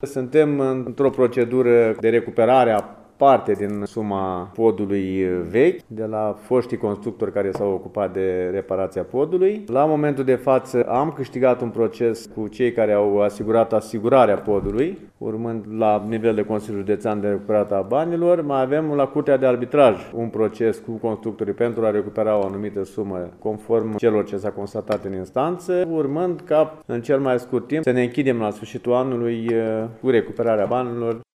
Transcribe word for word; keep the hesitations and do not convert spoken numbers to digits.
Suntem într-o procedură de recuperare a parte din suma podului vechi, de la foștii constructori care s-au ocupat de reparația podului. La momentul de față am câștigat un proces cu cei care au asigurat asigurarea podului, urmând la nivel de Consiliu Județean de recuperare a banilor. Mai avem la Curtea de Arbitraj un proces cu constructorii pentru a recupera o anumită sumă conform celor ce s-a constatat în instanță, urmând ca în cel mai scurt timp să ne închidem la sfârșitul anului cu recuperarea banilor.